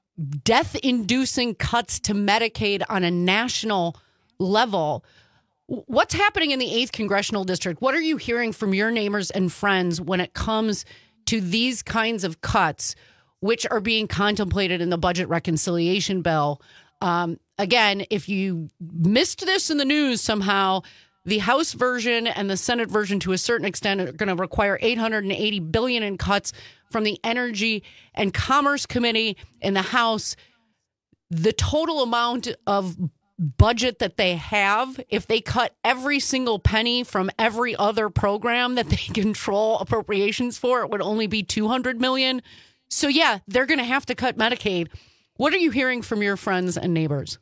death-inducing cuts to Medicaid on a national level. What's happening in the eighth Congressional District? What are you hearing from your neighbors and friends when it comes to these kinds of cuts, which are being contemplated in the budget reconciliation bill? Um, again, if you missed this in the news somehow, the House version and the Senate version to a certain extent are going to require eight hundred eighty billion dollars in cuts from the Energy and Commerce Committee in the House. The total amount of budget that they have, if they cut every single penny from every other program that they control appropriations for, it would only be two hundred million dollars. So yeah, they're going to have to cut Medicaid. What are you hearing from your friends and neighbors?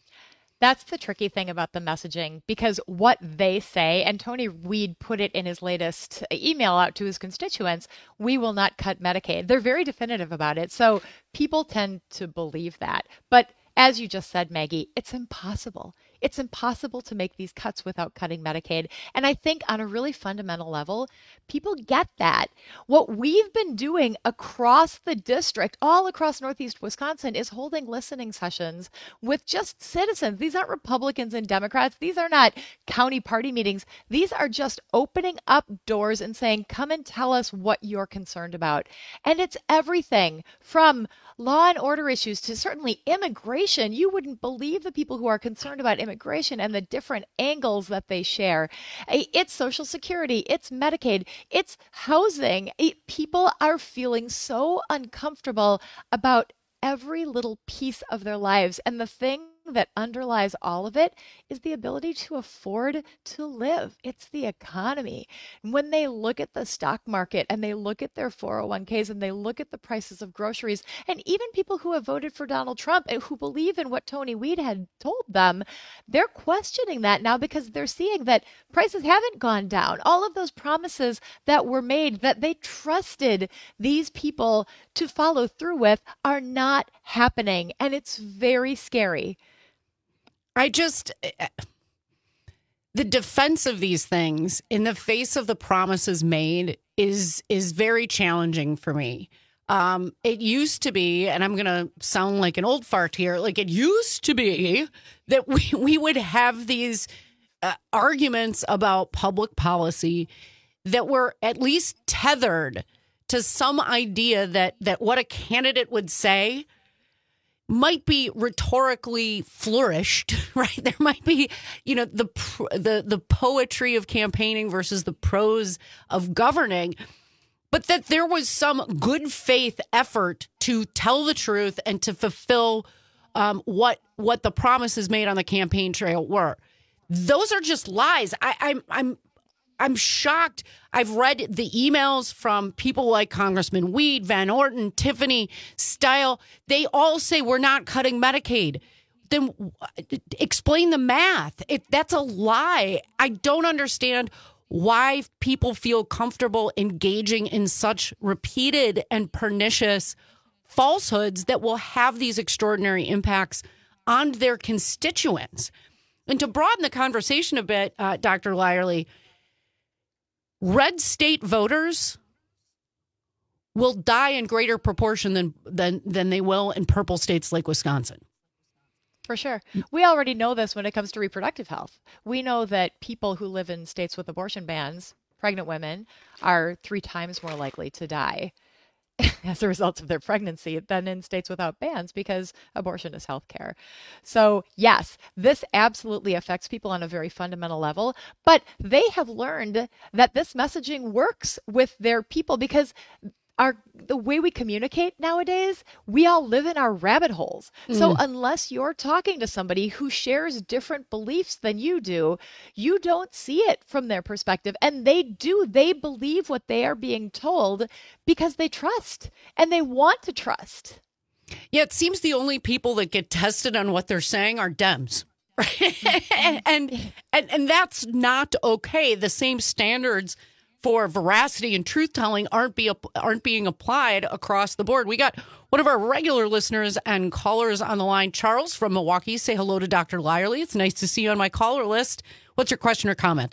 That's the tricky thing about the messaging, because what they say, and Tony Weed put it in his latest email out to his constituents, we will not cut Medicaid. They're very definitive about it. So people tend to believe that. But as you just said, Maggie, it's impossible. It's impossible to make these cuts without cutting Medicaid. And I think on a really fundamental level, people get that. What we've been doing across the district, all across Northeast Wisconsin, is holding listening sessions with just citizens. These aren't Republicans and Democrats. These are not county party meetings. These are just opening up doors and saying, come and tell us what you're concerned about. And it's everything from law and order issues to certainly immigration. You wouldn't believe the people who are concerned about immigration and the different angles that they share. It's Social Security, it's Medicaid, it's housing. People are feeling so uncomfortable about every little piece of their lives. And the thing that underlies all of it is the ability to afford to live. It's the economy. And when they look at the stock market and they look at their four oh one k's and they look at the prices of groceries, and even people who have voted for Donald Trump and who believe in what Tony Weed had told them, they're questioning that now because they're seeing that prices haven't gone down. All of those promises that were made that they trusted these people to follow through with are not happening. And it's very scary. I just, the defense of these things in the face of the promises made is is very challenging for me. Um, it used to be, and I'm going to sound like an old fart here, like it used to be that we, we would have these uh, arguments about public policy that were at least tethered to some idea that that what a candidate would say might be rhetorically flourished, right? There might be, you know, the the the poetry of campaigning versus the prose of governing, but that there was some good faith effort to tell the truth and to fulfill um, what what the promises made on the campaign trail were. Those are just lies. I, I'm I'm I'm shocked. I've read the emails from people like Congressman Weed, Van Orton, Tiffany Style. They all say we're not cutting Medicaid. Then explain the math. If that's a lie, I don't understand why people feel comfortable engaging in such repeated and pernicious falsehoods that will have these extraordinary impacts on their constituents. And to broaden the conversation a bit, uh, Doctor Lyerly, red state voters will die in greater proportion than, than, than they will in purple states like Wisconsin. For sure. We already know this when it comes to reproductive health. We know that people who live in states with abortion bans, pregnant women, are three times more likely to die as a result of their pregnancy than in states without bans, because abortion is health care. So yes, this absolutely affects people on a very fundamental level, but they have learned that this messaging works with their people because Our the way we communicate nowadays, we all live in our rabbit holes. Mm. So unless you're talking to somebody who shares different beliefs than you do, you don't see it from their perspective. And they do. They believe what they are being told because they trust and they want to trust. Yeah, it seems the only people that get tested on what they're saying are Dems. Right? and, and, and, and that's not okay. The same standards for veracity and truth-telling aren't be aren't being applied across the board. We got one of our regular listeners and callers on the line, Charles from Milwaukee. Say hello to Doctor Lyerly. It's nice to see you on my caller list. What's your question or comment?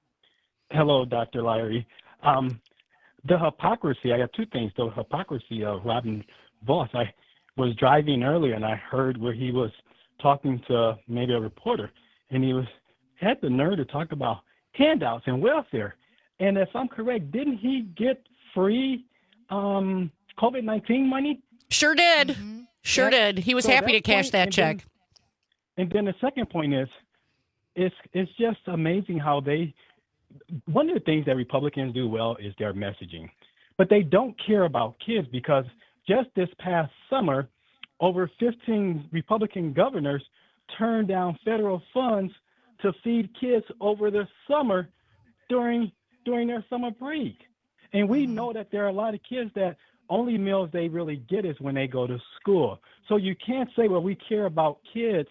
Hello, Doctor Lyerly. Um, the hypocrisy, I got two things. The hypocrisy of Robin Vos. I was driving earlier and I heard where he was talking to maybe a reporter, and he was had the nerve to talk about handouts and welfare. And if I'm correct, didn't he get free um, COVID nineteen money? Sure did. Mm-hmm. Sure yeah. did. He was so happy to cash point, that and check. Then, and then the second point is, it's it's just amazing how they, one of the things that Republicans do well is their messaging. But they don't care about kids, because just this past summer, over fifteen Republican governors turned down federal funds to feed kids over the summer during during their summer break. And we know that there are a lot of kids that only meals they really get is when they go to school. So you can't say, well, we care about kids,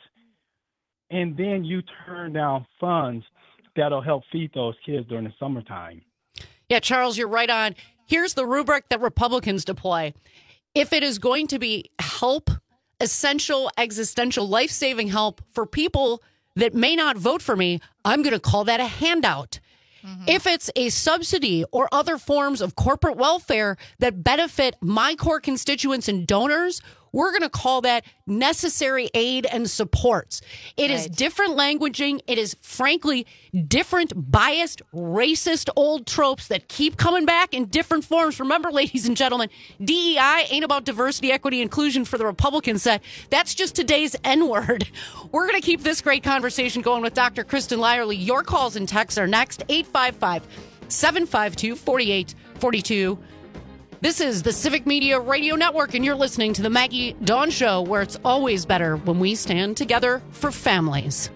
and then you turn down funds that'll help feed those kids during the summertime. Yeah, Charles, you're right on. Here's the rubric that Republicans deploy. If it is going to be help, essential, existential, life-saving help for people that may not vote for me, I'm going to call that a handout. Mm-hmm. If it's a subsidy or other forms of corporate welfare that benefit my core constituents and donors, we're going to call that necessary aid and supports. It right. is different languaging. It is, frankly, different biased, racist old tropes that keep coming back in different forms. Remember, ladies and gentlemen, D E I ain't about diversity, equity, inclusion for the Republican set. That's just today's N-word. We're going to keep this great conversation going with Doctor Kristen Lyerly. Your calls and texts are next. eight five five, seven five two, four eight four two. This is the Civic Media Radio Network, and you're listening to the Maggie Dawn Show, where it's always better when we stand together for families.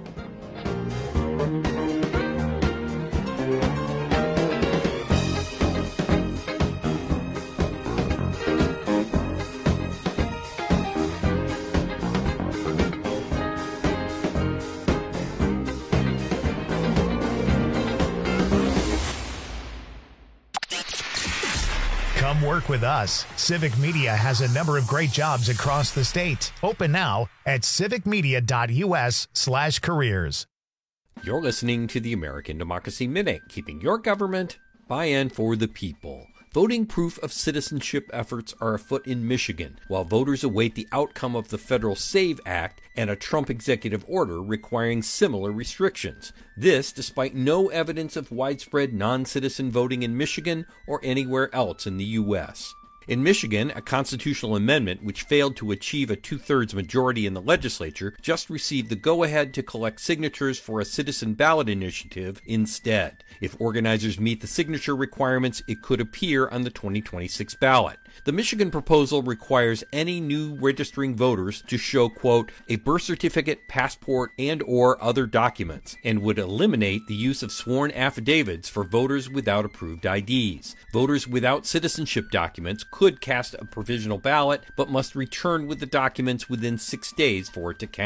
Come work with us. Civic Media has a number of great jobs across the state. Open now at civicmedia.us slash careers. You're listening to the American Democracy Minute, keeping your government by and for the people. Voting proof of citizenship efforts are afoot in Michigan, while voters await the outcome of the federal SAVE Act and a Trump executive order requiring similar restrictions. This despite no evidence of widespread non-citizen voting in Michigan or anywhere else in the U S. In Michigan, a constitutional amendment which failed to achieve a two-thirds majority in the legislature just received the go-ahead to collect signatures for a citizen ballot initiative instead. If organizers meet the signature requirements, it could appear on the twenty twenty-six ballot. The Michigan proposal requires any new registering voters to show, quote, a birth certificate, passport, and or other documents, and would eliminate the use of sworn affidavits for voters without approved I Ds. Voters without citizenship documents could cast a provisional ballot, but must return with the documents within six days for it to count.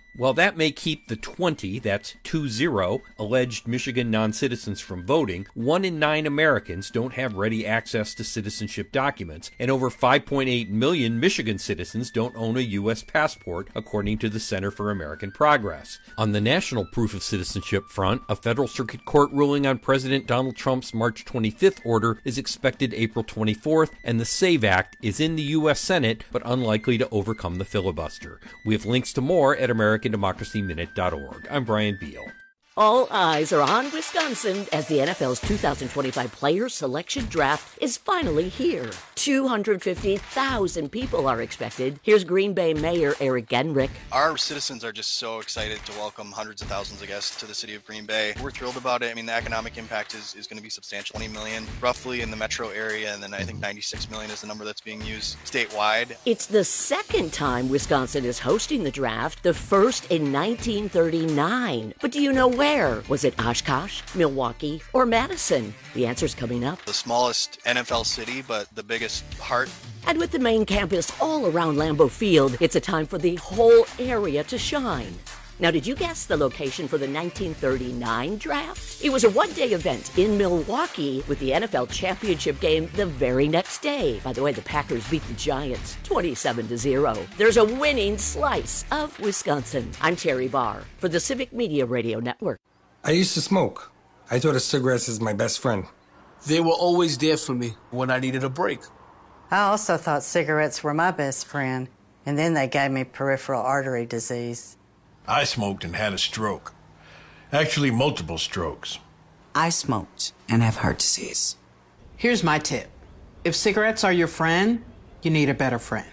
While that may keep the twenty, that's two zero, alleged Michigan non-citizens from voting, one in nine Americans don't have ready access to citizenship documents, and over five point eight million Michigan citizens don't own a U S passport, according to the Center for American Progress. On the national proof of citizenship front, a federal circuit court ruling on President Donald Trump's March twenty-fifth order is expected April twenty-fourth, and the SAVE Act is in the U S Senate, but unlikely to overcome the filibuster. We have links to more at American Democracy Minute dot org. I'm Brian Beal. All eyes are on Wisconsin as the N F L's two thousand twenty-five Player Selection Draft is finally here. two hundred fifty thousand people are expected. Here's Green Bay Mayor Eric Genrich. Our citizens are just so excited to welcome hundreds of thousands of guests to the city of Green Bay. We're thrilled about it. I mean, the economic impact is, is going to be substantial. twenty million roughly in the metro area, and then I think ninety-six million is the number that's being used statewide. It's the second time Wisconsin is hosting the draft, the first in nineteen thirty-nine. But do you know where? Was it Oshkosh, Milwaukee, or Madison? The answer's coming up. The smallest N F L city, but the biggest heart. And with the main campus all around Lambeau Field, it's a time for the whole area to shine. Now, did you guess the location for the nineteen thirty-nine draft? It was a one-day event in Milwaukee with the N F L championship game the very next day. By the way, the Packers beat the Giants twenty-seven to zero. There's a winning slice of Wisconsin. I'm Terry Barr for the Civic Media Radio Network. I used to smoke. I thought of cigarettes as my best friend. They were always there for me when I needed a break. I also thought cigarettes were my best friend, and then they gave me peripheral artery disease. I smoked and had a stroke. Actually, multiple strokes. I smoked and have heart disease. Here's my tip. If cigarettes are your friend, you need a better friend.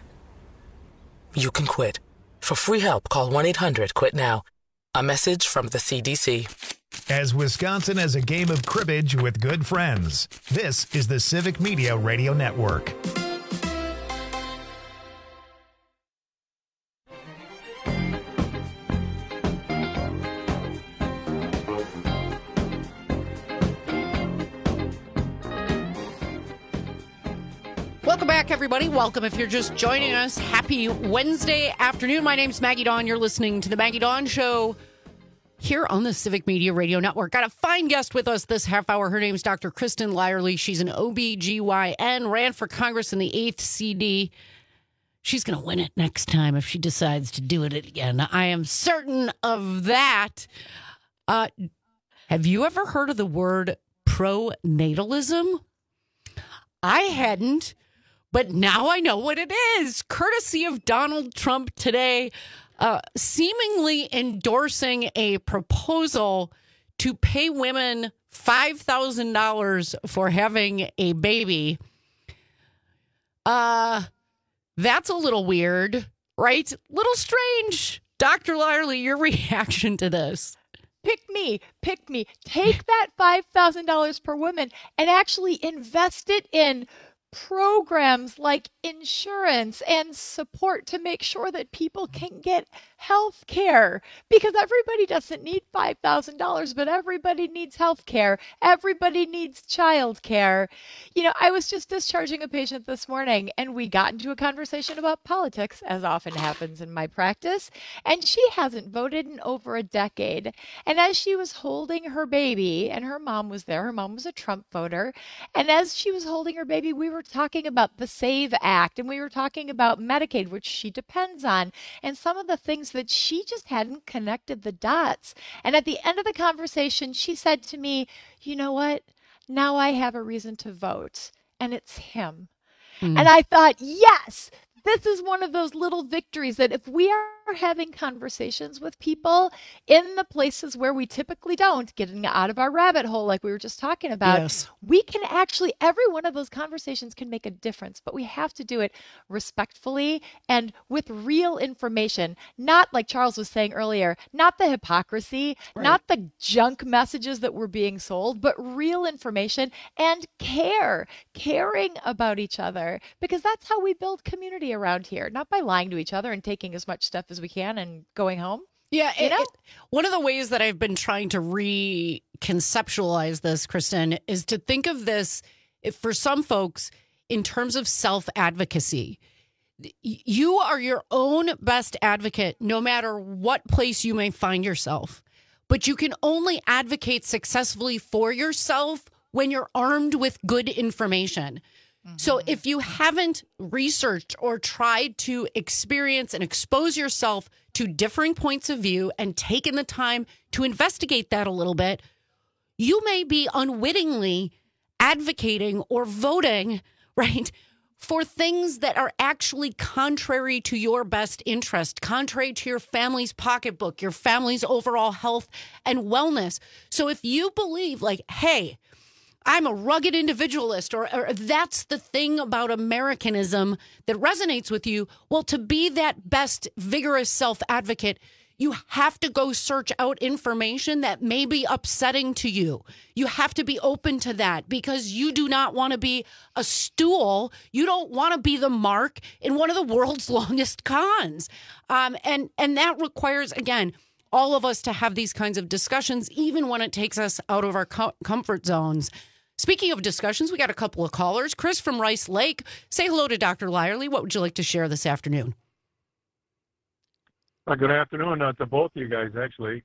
You can quit. For free help, call one eight hundred quit now. A message from the C D C. As Wisconsin has a game of cribbage with good friends, this is the Civic Media Radio Network. Welcome back, everybody. Welcome if you're just joining us. Happy Wednesday afternoon. My name's Maggie Dawn. You're listening to The Maggie Dawn Show here on the Civic Media Radio Network. Got a fine guest with us this half hour. Her name's Doctor Kristen Lyerly. She's an O B G Y N, ran for Congress in the eighth C D. She's going to win it next time if she decides to do it again. I am certain of that. Uh, have you ever heard of the word pronatalism? I hadn't. But now I know what it is, courtesy of Donald Trump today, uh, seemingly endorsing a proposal to pay women five thousand dollars for having a baby. Uh, that's a little weird, right? Little strange. Doctor Lyerly, your reaction to this? Pick me, pick me. Take that five thousand dollars per woman and actually invest it in programs like insurance and support to make sure that people can get health care, because everybody doesn't need five thousand dollars, but everybody needs health care. Everybody needs child care. You know, I was just discharging a patient this morning and we got into a conversation about politics, as often happens in my practice, and she hasn't voted in over a decade. And as she was holding her baby, and her mom was there, her mom was a Trump voter, and as she was holding her baby, we were talking about the SAVE Act, and we were talking about Medicaid, which she depends on, and some of the things that she just hadn't connected the dots. And at the end of the conversation, she said to me, you know what? Now I have a reason to vote, and it's him. Mm. And I thought, yes, this is one of those little victories that if we are having conversations with people in the places where we typically don't, getting out of our rabbit hole like we were just talking about, yes. we can actually, every one of those conversations can make a difference, but we have to do it respectfully and with real information, not like Charles was saying earlier, not the hypocrisy, right. not the junk messages that were being sold, but real information and care, caring about each other, because that's how we build community around here, not by lying to each other and taking as much stuff as we can and going home. Yeah. You it, know? it, one of the ways that I've been trying to reconceptualize this, Kristen, is to think of this, if for some folks, in terms of self-advocacy. You are your own best advocate, no matter what place you may find yourself. But you can only advocate successfully for yourself when you're armed with good information. Mm-hmm. So if you haven't researched or tried to experience and expose yourself to differing points of view and taken the time to investigate that a little bit, you may be unwittingly advocating or voting, right, for things that are actually contrary to your best interest, contrary to your family's pocketbook, your family's overall health and wellness. So if you believe like, hey, I'm a rugged individualist, or, or that's the thing about Americanism that resonates with you, well, to be that best, vigorous self-advocate, you have to go search out information that may be upsetting to you. You have to be open to that because you do not want to be a stool. You don't want to be the mark in one of the world's longest cons. Um, and, and that requires, again, all of us to have these kinds of discussions, even when it takes us out of our com- comfort zones. Speaking of discussions, we got a couple of callers. Chris from Rice Lake. Say hello to Doctor Lyerly. What would you like to share this afternoon? Uh, good afternoon uh, to both of you guys, actually.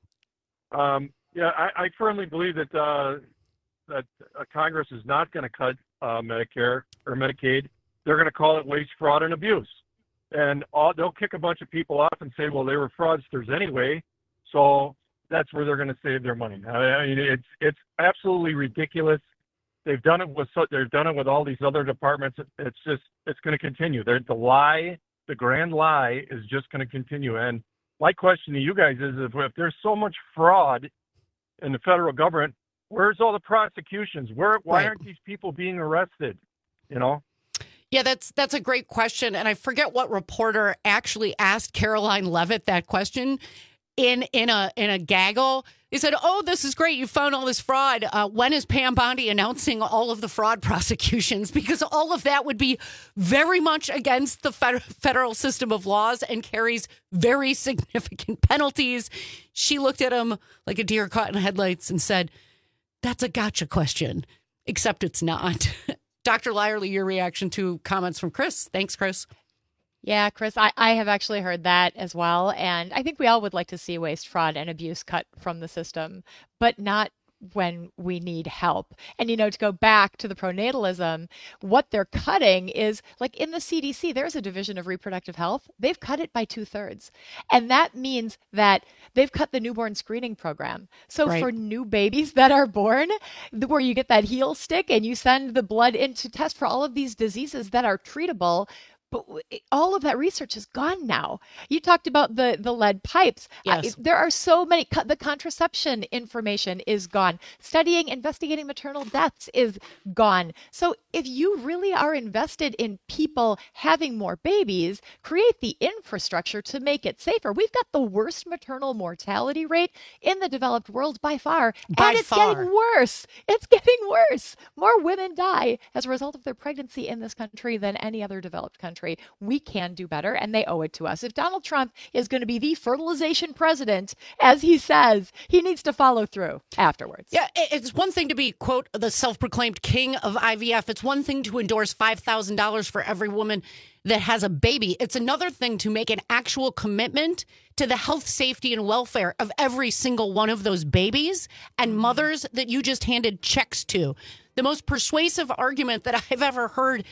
Um, yeah, I, I firmly believe that uh, that uh, Congress is not going to cut uh, Medicare or Medicaid. They're going to call it waste, fraud, and abuse. And all, they'll kick a bunch of people off and say, well, they were fraudsters anyway, so that's where they're going to save their money. I mean, it's it's absolutely ridiculous. They've done it with they've done it with all these other departments. It's just it's going to continue. They're, the lie, the grand lie, is just going to continue. And my question to you guys is, if, if there's so much fraud in the federal government, where's all the prosecutions? Where why right. aren't these people being arrested? You know. Yeah, that's that's a great question, and I forget what reporter actually asked Caroline Leavitt that question in in a in a gaggle. He said, "Oh, this is great! You found all this fraud. Uh, when is Pam Bondi announcing all of the fraud prosecutions? Because all of that would be very much against the fed- federal system of laws and carries very significant penalties." She looked at him like a deer caught in headlights and said, "That's a gotcha question, except it's not." Doctor Lyerly, your reaction to comments from Chris. Thanks, Chris. Yeah, Chris, I, I have actually heard that as well. And I think we all would like to see waste, fraud, and abuse cut from the system, but not when we need help. And, you know, to go back to the pronatalism, what they're cutting is, like in the C D C, there's a division of reproductive health. They've cut it by two thirds. And that means that they've cut the newborn screening program. So right. for new babies that are born, where you get that heel stick and you send the blood in to test for all of these diseases that are treatable, but all of that research is gone now. You talked about the, the lead pipes. Yes. Uh, there are so many. The contraception information is gone. Studying, investigating maternal deaths is gone. So if you really are invested in people having more babies, create the infrastructure to make it safer. We've got the worst maternal mortality rate in the developed world by far. By and it's far. getting worse. It's getting worse. More women die as a result of their pregnancy in this country than any other developed country. We can do better, and they owe it to us. If Donald Trump is going to be the fertilization president, as he says, he needs to follow through afterwards. Yeah, it's one thing to be, quote, the self-proclaimed king of I V F. It's one thing to endorse five thousand dollars for every woman that has a baby. It's another thing to make an actual commitment to the health, safety, and welfare of every single one of those babies and mothers that you just handed checks to. The most persuasive argument that I've ever heard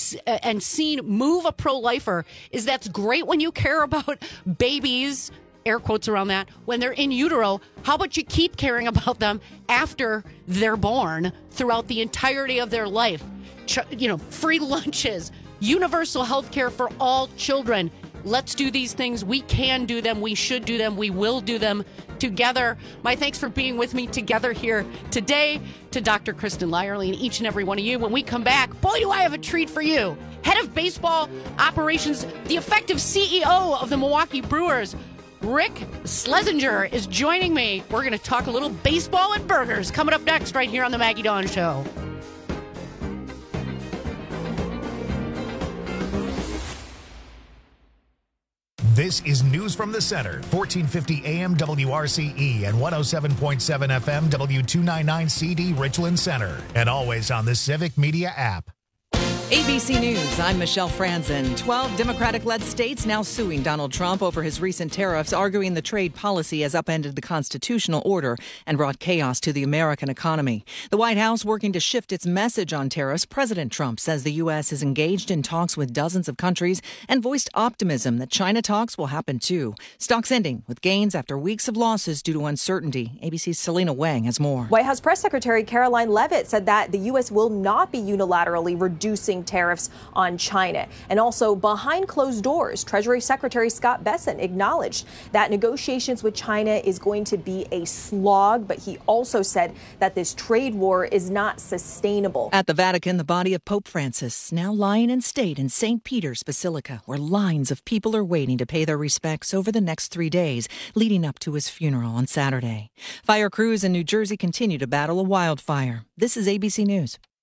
and seen move a pro-lifer is that's great when you care about babies, air quotes around that, when they're in utero. How about you keep caring about them after they're born throughout the entirety of their life? Ch- you know, free lunches, universal health care for all children. Let's do these things. We can do them. We should do them. We will do them together. My thanks for being with me together here today, to Doctor Kristen Lyerly and each and every one of you. When we come back, boy, do I have a treat for you. Head of baseball operations, the effective C E O of the Milwaukee Brewers, Rick Schlesinger, is joining me. We're going to talk a little baseball and burgers coming up next right here on the Maggie Dawn Show. This is News from the Center, fourteen fifty A M W R C E and one oh seven point seven F M W two ninety-nine C D Richland Center, and always on the Civic Media app. A B C News, I'm Michelle Franzen. Twelve Democratic-led states now suing Donald Trump over his recent tariffs, arguing the trade policy has upended the constitutional order and brought chaos to the American economy. The White House working to shift its message on tariffs. President Trump says the U S is engaged in talks with dozens of countries and voiced optimism that China talks will happen too. Stocks ending with gains after weeks of losses due to uncertainty. A B C's Selena Wang has more. White House Press Secretary Caroline Leavitt said that the U S will not be unilaterally reducing tariffs on China. And also behind closed doors, Treasury Secretary Scott Bessent acknowledged that negotiations with China is going to be a slog, but he also said that this trade war is not sustainable. At the Vatican, the body of Pope Francis now lying in state in Saint Peter's Basilica, where lines of people are waiting to pay their respects over the next three days, leading up to his funeral on Saturday. Fire crews in New Jersey continue to battle a wildfire. This is A B C News.